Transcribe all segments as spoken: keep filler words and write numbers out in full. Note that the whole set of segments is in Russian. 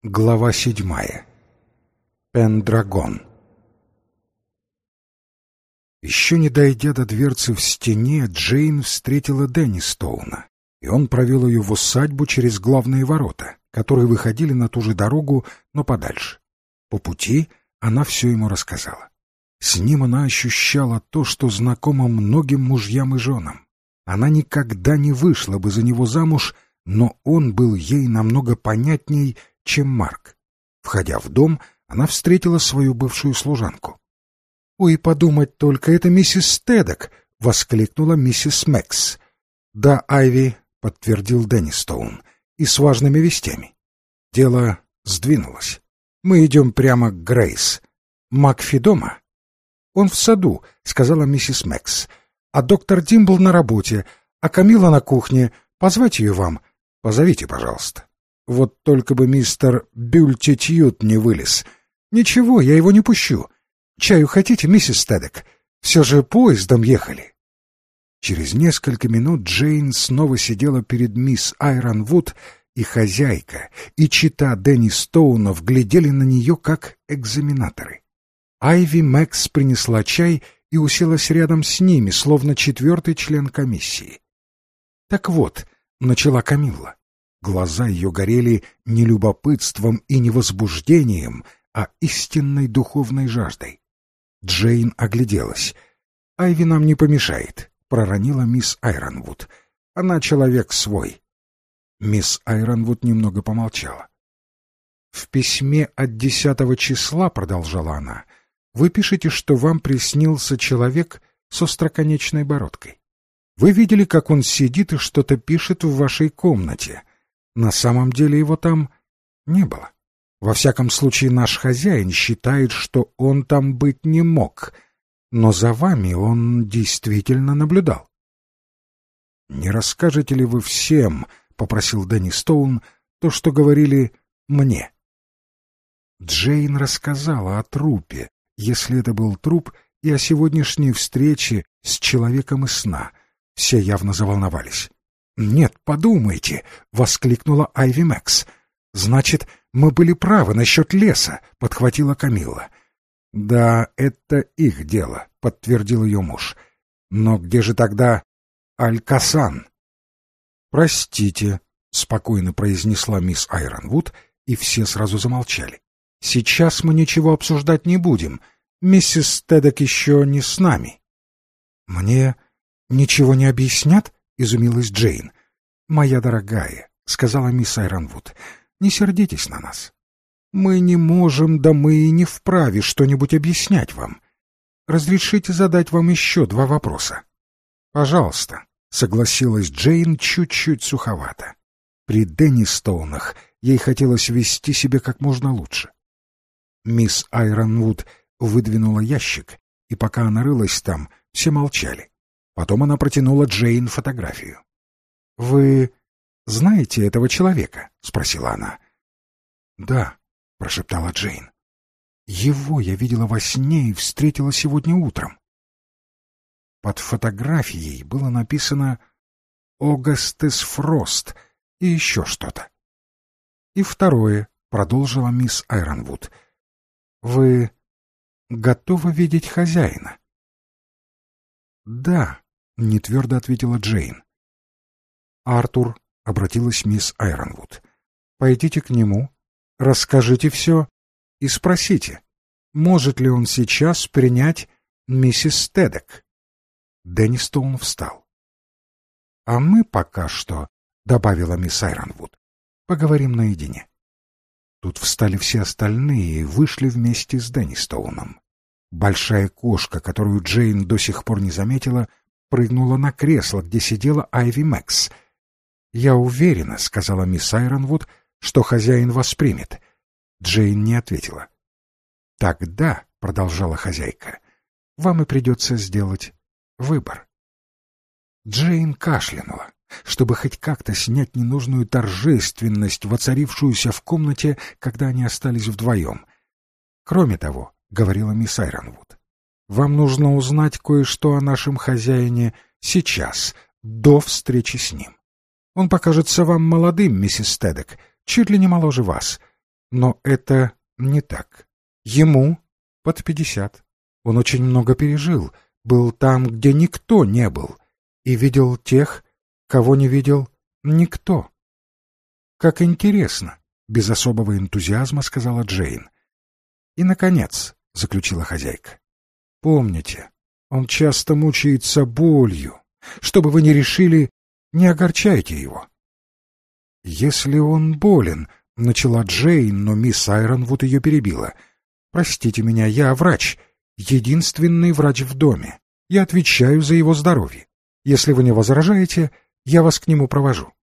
Глава седьмая. Пендрагон. Еще не дойдя до дверцы в стене, Джейн встретила Дэнни Стоуна, и он провел ее в усадьбу через главные ворота, которые выходили на ту же дорогу, но подальше. По пути она все ему рассказала. С ним она ощущала то, что знакомо многим мужьям и женам. Она никогда не вышла бы за него замуж, но он был ей намного понятней, чем Марк. Входя в дом, она встретила свою бывшую служанку. «Ой, подумать только, это миссис Тедок!» — воскликнула миссис Мэкс. «Да, Айви», — подтвердил Дэнни Стоун, — «и с важными вестями». Дело сдвинулось. «Мы идем прямо к Грейс. Макфи дома?» «Он в саду», — сказала миссис Мэкс. «А доктор Димбл на работе, а Камила на кухне. Позвать ее вам? Позовите, пожалуйста». Вот только бы мистер Бюльтитьют не вылез. Ничего, я его не пущу. Чаю хотите, миссис Тедек? Все же поездом ехали. Через несколько минут Джейн снова сидела перед мисс Айронвуд, и хозяйка, и чита Дэнни Стоунов глядели на нее, как экзаменаторы. Айви Мэкс принесла чай и уселась рядом с ними, словно четвертый член комиссии. «Так вот», — начала Камилла. Глаза ее горели не любопытством и не возбуждением, а истинной духовной жаждой. Джейн огляделась. «Айви нам не помешает», — проронила мисс Айронвуд. «Она человек свой». Мисс Айронвуд немного помолчала. «В письме от десятого числа, — продолжала она, — вы пишете, что вам приснился человек с остроконечной бородкой. Вы видели, как он сидит и что-то пишет в вашей комнате. На самом деле его там не было. Во всяком случае, наш хозяин считает, что он там быть не мог, но за вами он действительно наблюдал». «Не расскажете ли вы всем, — попросил Дэнни Стоун, — то, что говорили мне?» Джейн рассказала о трупе, если это был труп, и о сегодняшней встрече с человеком из сна. Все явно заволновались. «Нет, подумайте!» — воскликнула Айви Мэкс. «Значит, мы были правы насчет леса!» — подхватила Камилла. «Да, это их дело», — подтвердил ее муж. «Но где же тогда Аль-Касан?» «Простите», — спокойно произнесла мисс Айронвуд, и все сразу замолчали. «Сейчас мы ничего обсуждать не будем. Миссис Тедек еще не с нами». «Мне ничего не объяснят?» — изумилась Джейн. «Моя дорогая», — сказала мисс Айронвуд, — «не сердитесь на нас. Мы не можем, да мы и не вправе что-нибудь объяснять вам. Разрешите задать вам еще два вопроса?» «Пожалуйста», — согласилась Джейн чуть-чуть суховато. При Дэнни Стоунах ей хотелось вести себя как можно лучше. Мисс Айронвуд выдвинула ящик, и пока она рылась там, все молчали. Потом она протянула Джейн фотографию. «Вы знаете этого человека?» — спросила она. «Да», — прошептала Джейн. «Его я видела во сне и встретила сегодня утром». Под фотографией было написано «Огастес Фрост» и еще что-то. «И второе», — продолжила мисс Айронвуд. «Вы готовы видеть хозяина?» «Да», — нетвердо ответила Джейн. «Артур», — обратилась мисс Айронвуд, — «пойдите к нему, расскажите все и спросите, может ли он сейчас принять миссис Тедек». Дэнни Стоун встал. «А мы пока что, — добавила мисс Айронвуд, — поговорим наедине». Тут встали все остальные и вышли вместе с Дэнни Стоуном. Большая кошка, которую Джейн до сих пор не заметила, прыгнула на кресло, где сидела Айви Мэкс. «Я уверена, — сказала мисс Айронвуд, — что хозяин вас примет». Джейн не ответила. «Тогда, — продолжала хозяйка, — вам и придется сделать выбор». Джейн кашлянула, чтобы хоть как-то снять ненужную торжественность, воцарившуюся в комнате, когда они остались вдвоем. «Кроме того, — говорила мисс Айронвуд, — вам нужно узнать кое-что о нашем хозяине сейчас, до встречи с ним. Он покажется вам молодым, миссис Тедек, чуть ли не моложе вас. Но это не так. Ему под пятьдесят. Он очень много пережил, был там, где никто не был, и видел тех, кого не видел никто. «Как интересно!» — без особого энтузиазма сказала Джейн. «И, наконец», — заключила хозяйка, — «помните, он часто мучается болью. Что бы вы ни решили, не огорчайте его». «Если он болен», — начала Джейн, но мисс Айронвуд ее перебила. «Простите меня, я врач, единственный врач в доме. Я отвечаю за его здоровье. Если вы не возражаете, я вас к нему провожу».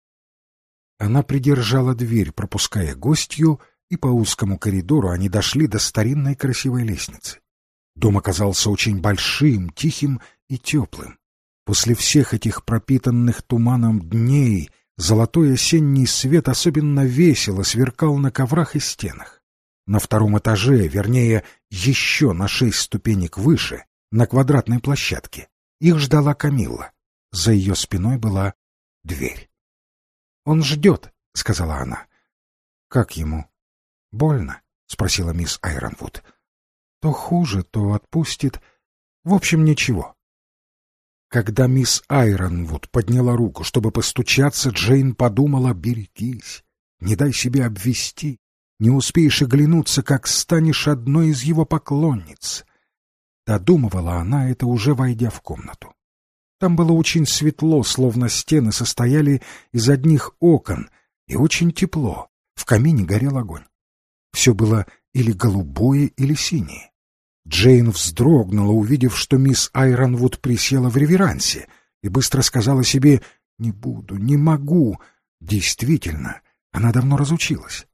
Она придержала дверь, пропуская гостью, и по узкому коридору они дошли до старинной красивой лестницы. Дом оказался очень большим, тихим и теплым. После всех этих пропитанных туманом дней золотой осенний свет особенно весело сверкал на коврах и стенах. На втором этаже, вернее, еще на шесть ступенек выше, на квадратной площадке, их ждала Камилла. За ее спиной была дверь. «Он ждет», — сказала она. «Как ему? Больно?» — спросила мисс Айронвуд. «То хуже, то отпустит. В общем, ничего». Когда мисс Айронвуд подняла руку, чтобы постучаться, Джейн подумала: «Берегись, не дай себе обвести, не успеешь оглянуться, как станешь одной из его поклонниц». Додумывала она это, уже войдя в комнату. Там было очень светло, словно стены состояли из одних окон, и очень тепло, в камине горел огонь. Все было или голубое, или синее. Джейн вздрогнула, увидев, что мисс Айронвуд присела в реверансе, и быстро сказала себе: «Не буду, не могу». Действительно, она давно разучилась.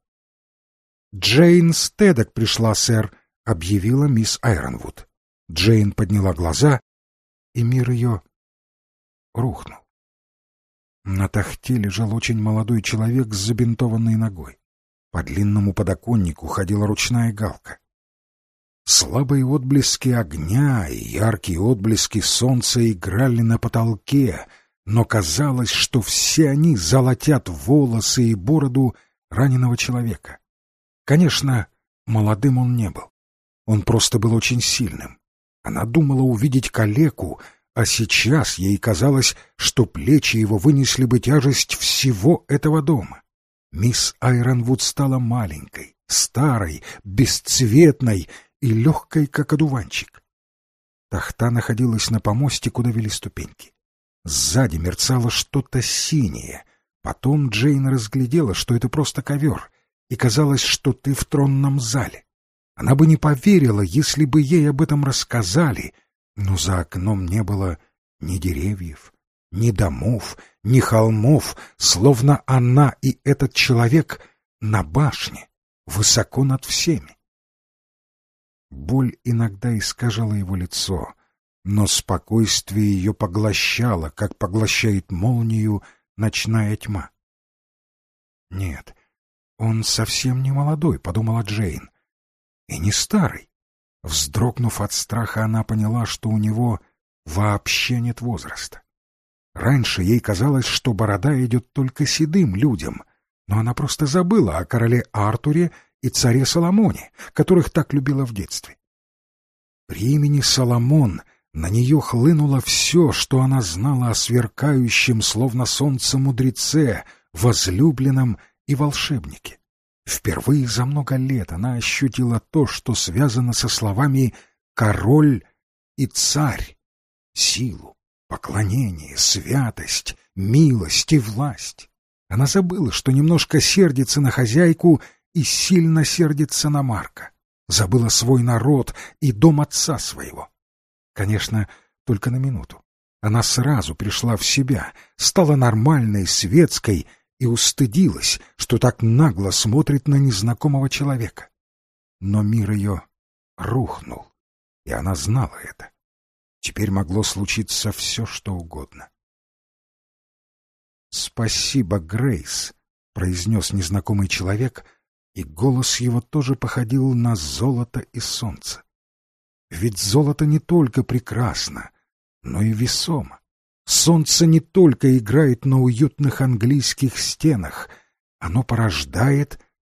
«Джейн Стедок пришла, сэр», — объявила мисс Айронвуд. Джейн подняла глаза, и мир ее рухнул. На тахте лежал очень молодой человек с забинтованной ногой. По длинному подоконнику ходила ручная галка. Слабые отблески огня и яркие отблески солнца играли на потолке, но казалось, что все они золотят волосы и бороду раненого человека. Конечно, молодым он не был. Он просто был очень сильным. Она думала увидеть калеку, а сейчас ей казалось, что плечи его вынесли бы тяжесть всего этого дома. Мисс Айронвуд стала маленькой, старой, бесцветной и легкой, как одуванчик. Тахта находилась на помосте, куда вели ступеньки. Сзади мерцало что-то синее. Потом Джейн разглядела, что это просто ковер, и казалось, что ты в тронном зале. Она бы не поверила, если бы ей об этом рассказали, но за окном не было ни деревьев, ни домов, ни холмов, словно она и этот человек на башне, высоко над всеми. Боль иногда искажала его лицо, но спокойствие ее поглощало, как поглощает молнию ночная тьма. «Нет, он совсем не молодой», — подумала Джейн, — «и не старый». Вздрогнув от страха, она поняла, что у него вообще нет возраста. Раньше ей казалось, что борода идет только седым людям, но она просто забыла о короле Артуре и царе Соломоне, которых так любила в детстве. При имени Соломон на нее хлынуло все, что она знала о сверкающем, словно солнце, мудреце, возлюбленном и волшебнике. Впервые за много лет она ощутила то, что связано со словами «король» и «царь», силу, поклонение, святость, милость и власть. Она забыла, что немножко сердится на хозяйку и сильно сердится на Марка. Забыла свой народ и дом отца своего. Конечно, только на минуту. Она сразу пришла в себя, стала нормальной, светской и устыдилась, что так нагло смотрит на незнакомого человека. Но мир ее рухнул, и она знала это. Теперь могло случиться все, что угодно. «Спасибо, Грейс», — произнес незнакомый человек, и голос его тоже походил на золото и солнце. Ведь золото не только прекрасно, но и весомо. Солнце не только играет на уютных английских стенах, оно порождает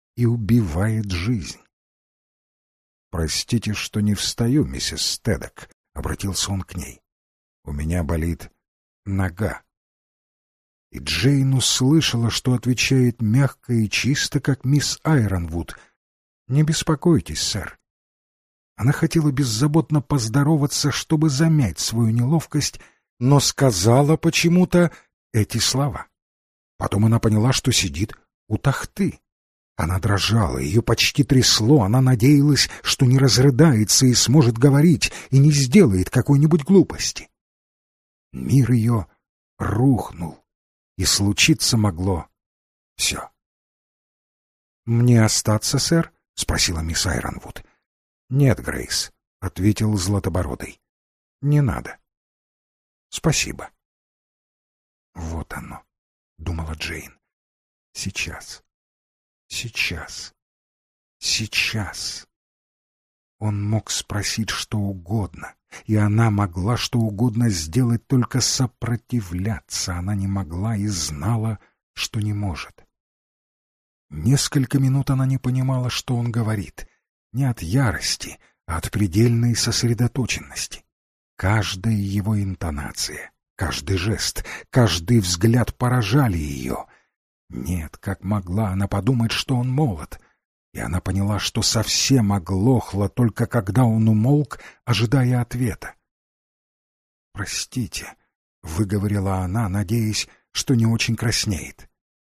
и убивает жизнь. «Простите, что не встаю, миссис Стедок», — обратился он к ней. «У меня болит нога». И Джейн услышала, что отвечает мягко и чисто, как мисс Айронвуд. «Не беспокойтесь, сэр». Она хотела беззаботно поздороваться, чтобы замять свою неловкость, но сказала почему-то эти слова. Потом она поняла, что сидит у тахты. Она дрожала, ее почти трясло, она надеялась, что не разрыдается и сможет говорить, и не сделает какой-нибудь глупости. Мир ее рухнул, и случиться могло все. «Мне остаться, сэр?» — спросила мисс Айронвуд. «Нет, Грейс», — ответил Златобородый. «Не надо». «Спасибо». «Вот оно», — думала Джейн. «Сейчас, сейчас, сейчас». Он мог спросить что угодно, и она могла что угодно сделать, только сопротивляться она не могла и знала, что не может. Несколько минут она не понимала, что он говорит, не от ярости, а от предельной сосредоточенности. Каждая его интонация, каждый жест, каждый взгляд поражали ее. Нет, как могла она подумать, что он молод? И она поняла, что совсем оглохла, только когда он умолк, ожидая ответа. «Простите», — выговорила она, надеясь, что не очень краснеет.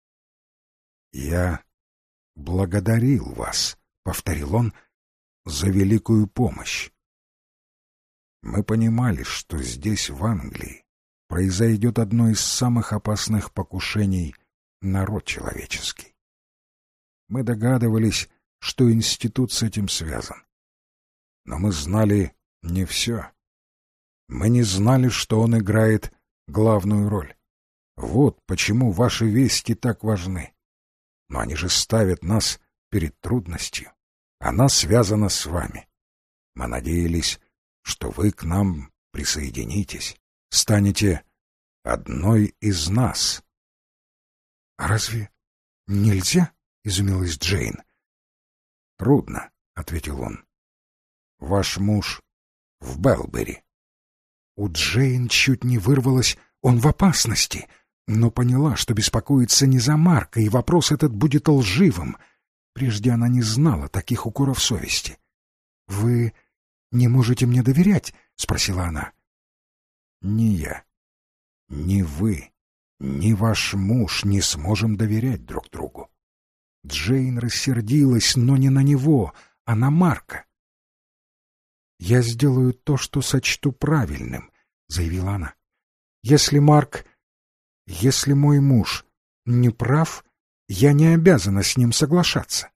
«Я благодарил вас», — повторил он, — «за великую помощь. Мы понимали, что здесь, в Англии, произойдет одно из самых опасных покушений на род человеческий. Мы догадывались, что институт с этим связан. Но мы знали не все. Мы не знали, что он играет главную роль. Вот почему ваши вести так важны. Но они же ставят нас перед трудностью. Она связана с вами. Мы надеялись, что вы к нам присоединитесь, станете одной из нас». «А разве нельзя?» — изумилась Джейн. «Трудно», — ответил он. «Ваш муж в Белбери». У Джейн чуть не вырвалось: «Он в опасности», но поняла, что беспокоится не за Марка, и вопрос этот будет лживым. Прежде она не знала таких укоров совести. «Вы не можете мне доверять?» — спросила она. «Ни я, ни вы, ни ваш муж не сможем доверять друг другу». Джейн рассердилась, но не на него, а на Марка. «Я сделаю то, что сочту правильным», — заявила она. «Если Марк, если мой муж не прав, я не обязана с ним соглашаться».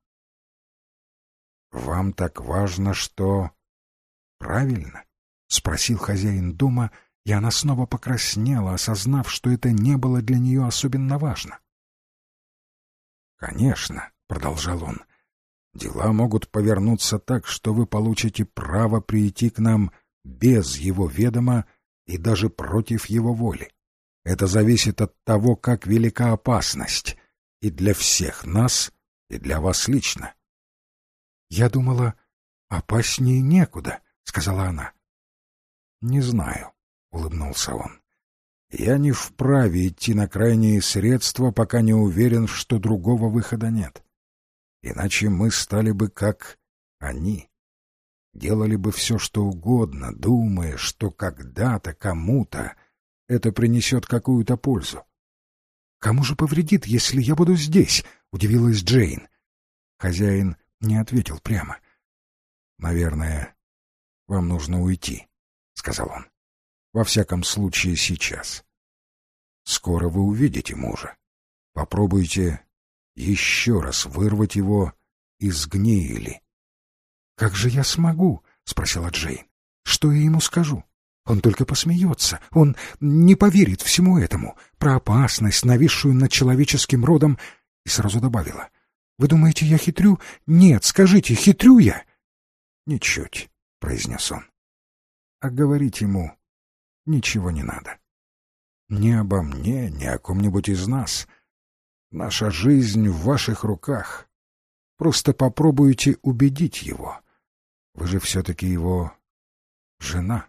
«Вам так важно, что правильно?» — спросил хозяин дома, и она снова покраснела, осознав, что это не было для нее особенно важно. «Конечно», — продолжал он, — «дела могут повернуться так, что вы получите право прийти к нам без его ведома и даже против его воли. Это зависит от того, как велика опасность и для всех нас, и для вас лично». «Я думала, опаснее некуда», — сказала она. «Не знаю», — улыбнулся он. «Я не вправе идти на крайние средства, пока не уверен, что другого выхода нет. Иначе мы стали бы как они, делали бы все, что угодно, думая, что когда-то кому-то это принесет какую-то пользу». «Кому же повредит, если я буду здесь?» — удивилась Джейн. Хозяин не ответил прямо. «Наверное, вам нужно уйти», — сказал он. «Во всяком случае, сейчас. Скоро вы увидите мужа. Попробуйте еще раз вырвать его из гнили». «Как же я смогу?» — спросила Джейн. «Что я ему скажу? Он только посмеется. Он не поверит всему этому, про опасность, нависшую над человеческим родом». И сразу добавила: «Вы думаете, я хитрю? Нет, скажите, хитрю я?» «Ничуть», — произнес он. «А говорить ему ничего не надо. Ни обо мне, ни о ком-нибудь из нас. Наша жизнь в ваших руках. Просто попробуйте убедить его. Вы же все-таки его жена.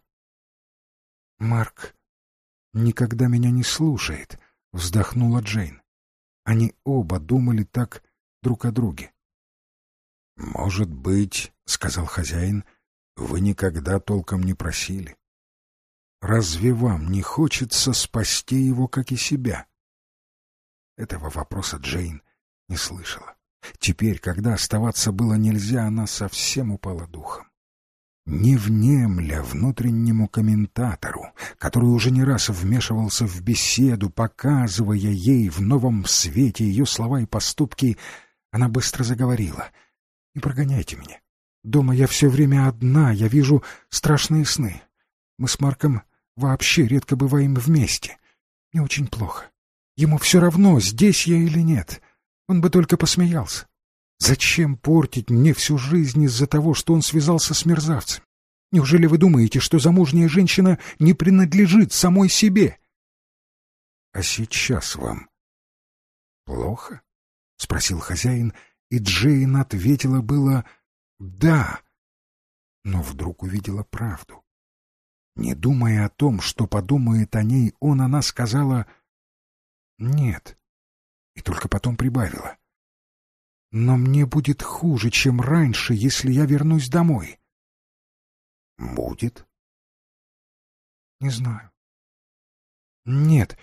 Марк никогда меня не слушает, вздохнула Джейн. Они оба думали так друг о друге. Может быть, сказал хозяин, вы никогда толком не просили. Разве вам не хочется спасти его, как и себя? Этого вопроса Джейн не слышала. Теперь, когда оставаться было нельзя, она совсем упала духом. Не внемля внутреннему комментатору, который уже не раз вмешивался в беседу, показывая ей в новом свете ее слова и поступки, она быстро заговорила. «Не прогоняйте меня. Дома я все время одна, я вижу страшные сны. Мы с Марком вообще редко бываем вместе. Мне очень плохо. Ему все равно, здесь я или нет. Он бы только посмеялся. Зачем портить мне всю жизнь из-за того, что он связался с мерзавцем? Неужели вы думаете, что замужняя женщина не принадлежит самой себе?» «А сейчас вам плохо?» — спросил хозяин, и Джейн ответила было «да», но вдруг увидела правду. Не думая о том, что подумает о ней он, она сказала «нет», и только потом прибавила. «Но мне будет хуже, чем раньше, если я вернусь домой». «Будет?» «Не знаю». «Нет,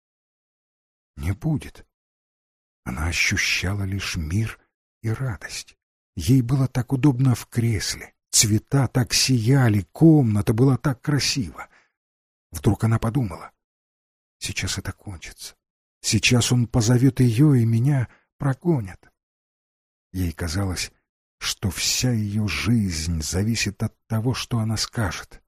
не будет». Она ощущала лишь мир и радость. Ей было так удобно в кресле, цвета так сияли, комната была так красива. Вдруг она подумала: сейчас это кончится. Сейчас он позовет ее, и меня прогонят. Ей казалось, что вся ее жизнь зависит от того, что она скажет.